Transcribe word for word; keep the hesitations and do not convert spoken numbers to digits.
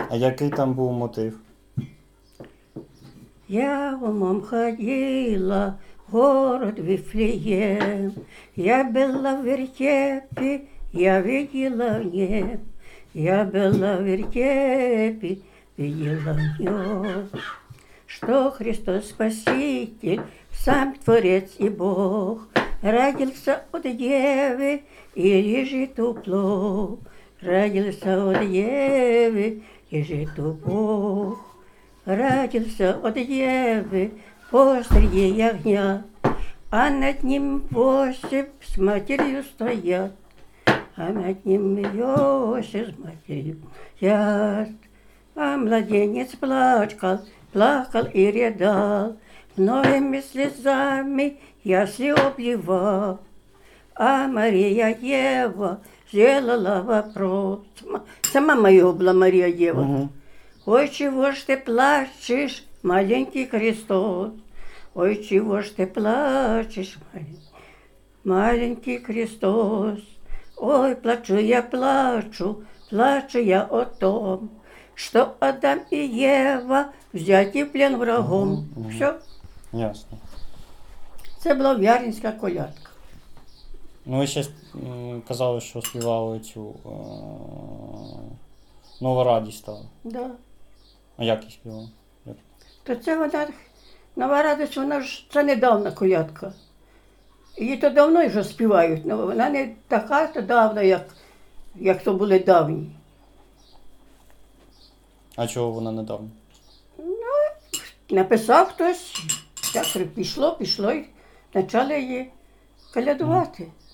А який там був мотив? Я умом ходила в город Вифлеем, я была в вертепе, я видела в небе, я была в вертепе, видела в нем, что Христос Спаситель, сам Творец и Бог, родился от Девы и лежит у плов, родился от Девы и лежит у Бог. Родился от Девы посреди огня, а над ним Иосиф с матерью стоят, а над ним Иосиф с матерью стоят. А младенец плакал, плакал и рыдал, многими слезами ясли обливал. А Мария Дева сделала вопрос. Сама моя была Мария Дева. Угу. Ой, чего ж ты плачешь, маленький Христос? Ой, чего ж ты плачешь, маленький, маленький Христос? Ой, плачу я, плачу, плачу я о том, что Адам и Ева взяті в плен врагом. Угу, угу. Все. Ясно. Це була в'яринська колядка. Ну, ви ще м, казали, що співали цю е- Нова радість стала. Да. А як її співали? Як? То це вона, Нова радість, вона ж, це недавна колядка. Її то давно вже співають, але вона не така то давна, як, як то були давні. А чого вона недавно? Написав хтось, так пішло, пішло і почали її колядувати.